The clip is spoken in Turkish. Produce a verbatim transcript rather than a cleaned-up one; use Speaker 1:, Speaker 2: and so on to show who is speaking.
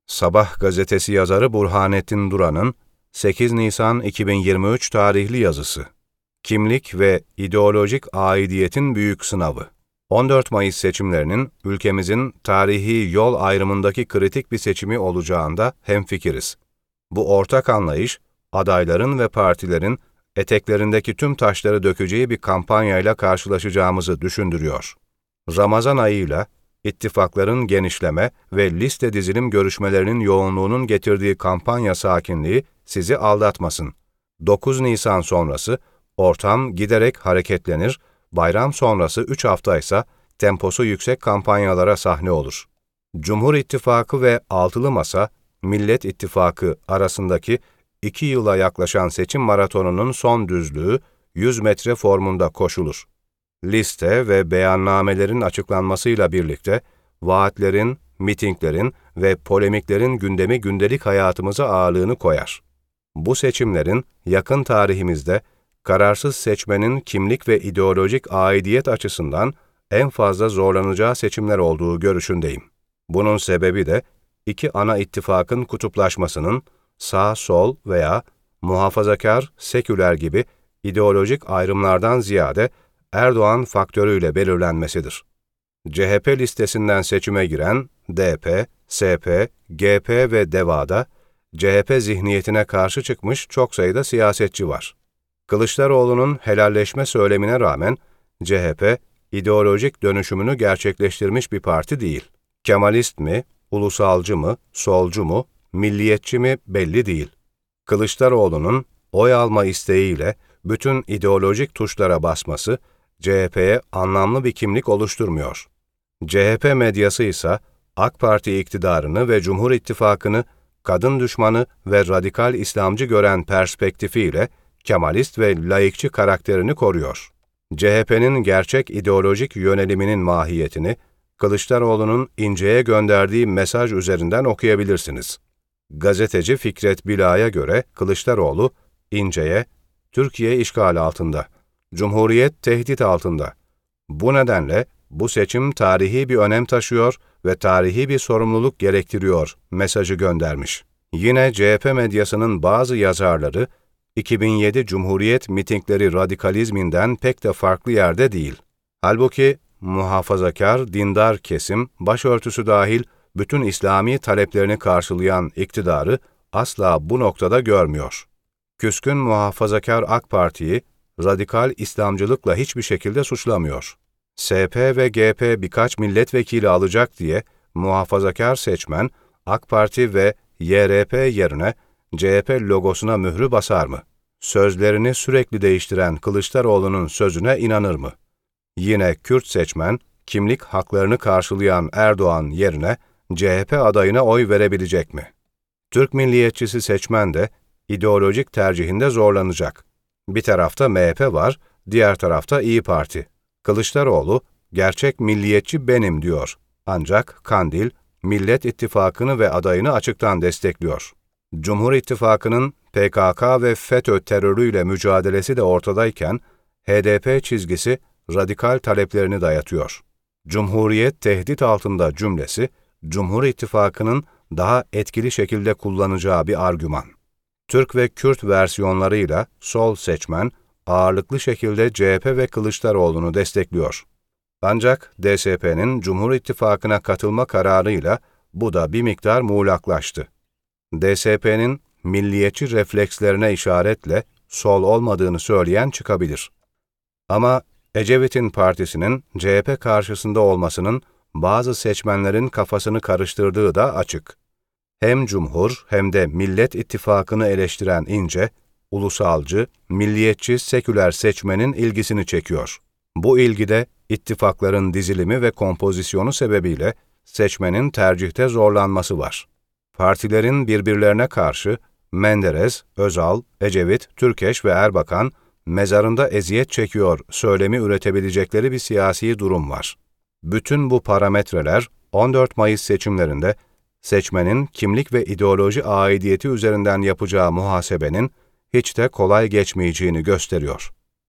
Speaker 1: Sabah gazetesi yazarı Burhanettin Duran'ın sekiz Nisan iki bin yirmi üç tarihli yazısı. Kimlik ve ideolojik aidiyetin büyük sınavı. on dört Mayıs seçimlerinin ülkemizin tarihi yol ayrımındaki kritik bir seçimi olacağında hemfikiriz. Bu ortak anlayış, adayların ve partilerin eteklerindeki tüm taşları dökeceği bir kampanyayla karşılaşacağımızı düşündürüyor. Ramazan ayıyla, ittifakların genişleme ve liste dizilim görüşmelerinin yoğunluğunun getirdiği kampanya sakinliği sizi aldatmasın. dokuz Nisan sonrası ortam giderek hareketlenir, bayram sonrası üç haftaysa temposu yüksek kampanyalara sahne olur. Cumhur İttifakı ve Altılı Masa, Millet İttifakı arasındaki iki yıla yaklaşan seçim maratonunun son düzlüğü yüz metre formunda koşulur. Liste ve beyannamelerin açıklanmasıyla birlikte vaatlerin, mitinglerin ve polemiklerin gündemi gündelik hayatımıza ağırlığını koyar. Bu seçimlerin yakın tarihimizde kararsız seçmenin kimlik ve ideolojik aidiyet açısından en fazla zorlanacağı seçimler olduğu görüşündeyim. Bunun sebebi de iki ana ittifakın kutuplaşmasının sağ-sol veya muhafazakar-seküler gibi ideolojik ayrımlardan ziyade Erdoğan faktörüyle belirlenmesidir. C H P listesinden seçime giren D P, S P, G P ve DEVA'da C H P zihniyetine karşı çıkmış çok sayıda siyasetçi var. Kılıçdaroğlu'nun helalleşme söylemine rağmen C H P, ideolojik dönüşümünü gerçekleştirmiş bir parti değil. Kemalist mi, ulusalcı mı, solcu mu, milliyetçi mi belli değil. Kılıçdaroğlu'nun oy alma isteğiyle bütün ideolojik tuşlara basması, C H P'ye anlamlı bir kimlik oluşturmuyor. C H P medyası ise AK Parti iktidarını ve Cumhur İttifakı'nı kadın düşmanı ve radikal İslamcı gören perspektifiyle Kemalist ve laikçi karakterini koruyor. C H P'nin gerçek ideolojik yöneliminin mahiyetini Kılıçdaroğlu'nun İnce'ye gönderdiği mesaj üzerinden okuyabilirsiniz. Gazeteci Fikret Bila'ya göre Kılıçdaroğlu, İnce'ye, Türkiye işgal altında, Cumhuriyet tehdit altında. Bu nedenle bu seçim tarihi bir önem taşıyor ve tarihi bir sorumluluk gerektiriyor mesajı göndermiş. Yine C H P medyasının bazı yazarları, iki bin yedi Cumhuriyet mitingleri radikalizminden pek de farklı yerde değil. Halbuki muhafazakar, dindar kesim, başörtüsü dahil bütün İslami taleplerini karşılayan iktidarı asla bu noktada görmüyor. Küskün muhafazakar AK Parti'yi radikal İslamcılıkla hiçbir şekilde suçlamıyor. S P ve G P birkaç milletvekili alacak diye muhafazakar seçmen AK Parti ve Y R P yerine C H P logosuna mührü basar mı? Sözlerini sürekli değiştiren Kılıçdaroğlu'nun sözüne inanır mı? Yine Kürt seçmen, kimlik haklarını karşılayan Erdoğan yerine C H P adayına oy verebilecek mi? Türk milliyetçisi seçmen de ideolojik tercihinde zorlanacak. Bir tarafta M H P var, diğer tarafta İyi Parti. Kılıçdaroğlu, gerçek milliyetçi benim diyor. Ancak Kandil, Millet İttifakı'nı ve adayını açıktan destekliyor. Cumhur İttifakı'nın P K K ve FETÖ terörüyle mücadelesi de ortadayken, H D P çizgisi radikal taleplerini dayatıyor. Cumhuriyet tehdit altında cümlesi, Cumhur İttifakı'nın daha etkili şekilde kullanacağı bir argüman. Türk ve Kürt versiyonlarıyla sol seçmen, ağırlıklı şekilde C H P ve Kılıçdaroğlu'nu destekliyor. Ancak D S P'nin Cumhur İttifakı'na katılma kararıyla bu da bir miktar muğlaklaştı. D S P'nin milliyetçi reflekslerine işaretle sol olmadığını söyleyen çıkabilir. Ama Ecevit'in partisinin C H P karşısında olmasının bazı seçmenlerin kafasını karıştırdığı da açık. Hem Cumhur hem de Millet İttifakı'nı eleştiren İnce, ulusalcı, milliyetçi, seküler seçmenin ilgisini çekiyor. Bu ilgide ittifakların dizilimi ve kompozisyonu sebebiyle seçmenin tercihte zorlanması var. Partilerin birbirlerine karşı Menderes, Özal, Ecevit, Türkeş ve Erbakan mezarında eziyet çekiyor söylemi üretebilecekleri bir siyasi durum var. Bütün bu parametreler on dört Mayıs seçimlerinde seçmenin kimlik ve ideoloji aidiyeti üzerinden yapacağı muhasebenin hiç de kolay geçmeyeceğini gösteriyor.